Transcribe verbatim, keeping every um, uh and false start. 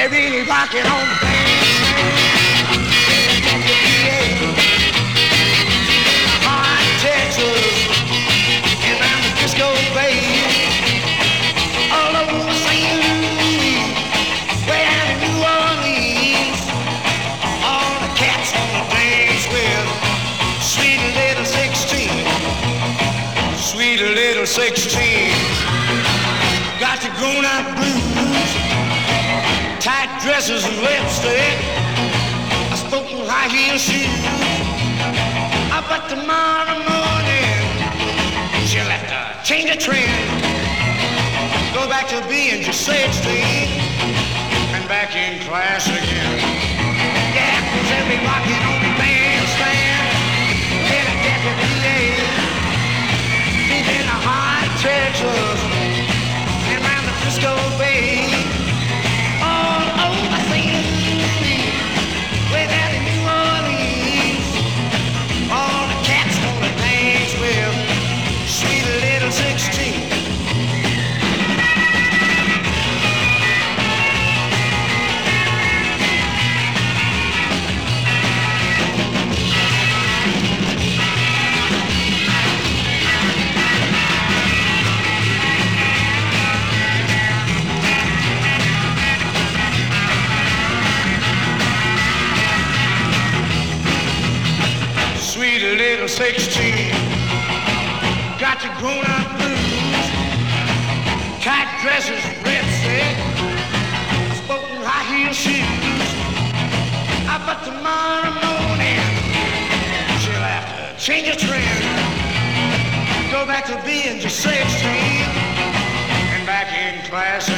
really rocking on the bandstand. Hot Texas and around the Frisco Bay, all over Saint Louis, way down in New Orleans. All the cats on the dance with sweet little sixteen, sweet little sixteen. Got the grown-up blues, tight dresses and lipstick, a spoken high heel shoes. But tomorrow morning she'll have to change the trend, go back to being just sixteen and back in class again. Yeah, 'cause they'll be rocking on the bandstand in a deputy, deep in the hot Texas and round the Frisco Bay, all over Saint Louis, way down in New Orleans. All the cats gonna dance with sweet little sixteen. Sweet little sixteen, got your grown-up blues, tight dresses, red set, spoken high heel shoes. Ah, but tomorrow morning she'll have to change her trend, go back to being just sixteen and back in class.